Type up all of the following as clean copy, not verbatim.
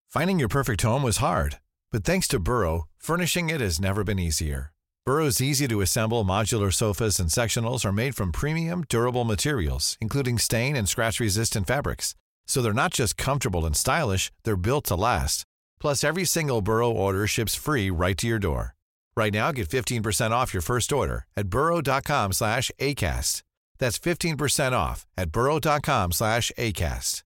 Finding your perfect home was hard, but thanks to Burrow, furnishing it has never been easier. Burrow's easy-to-assemble modular sofas and sectionals are made from premium, durable materials, including stain and scratch-resistant fabrics. So they're not just comfortable and stylish, they're built to last. Plus, every single Burrow order ships free right to your door. Right now, get 15% off your first order at burrow.com/ACAST. That's 15% off at burrow.com/ACAST.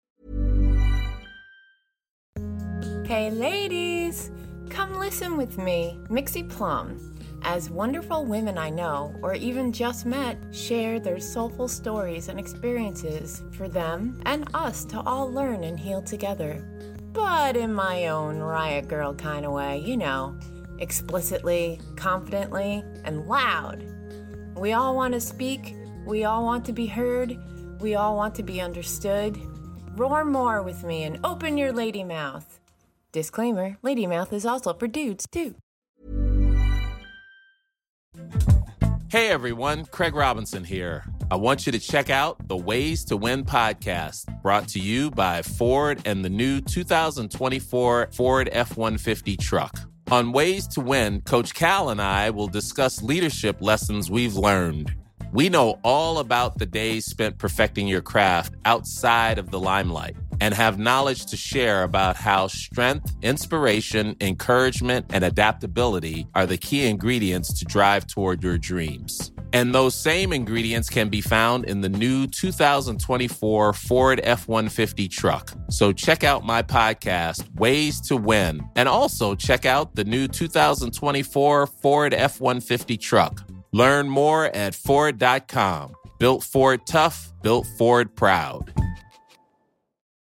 Hey ladies, come listen with me, Mixie Plum, as wonderful women I know, or even just met, share their soulful stories and experiences for them and us to all learn and heal together. But in my own riot girl kind of way, you know, explicitly, confidently, and loud. We all want to speak, we all want to be heard, we all want to be understood. Roar more with me and open your lady mouth. Disclaimer, lady mouth is also for dudes too. Hey everyone, Craig Robinson here. I want you to check out the Ways to Win podcast, brought to you by Ford and the new 2024 Ford F-150 truck. On Ways to Win, Coach Cal and I will discuss leadership lessons we've learned. We know all about the days spent perfecting your craft outside of the limelight and have knowledge to share about how strength, inspiration, encouragement, and adaptability are the key ingredients to drive toward your dreams. And those same ingredients can be found in the new 2024 Ford F-150 truck. So check out my podcast, Ways to Win, and also check out the new 2024 Ford F-150 truck. Learn more at Ford.com. Built Ford tough, built Ford proud.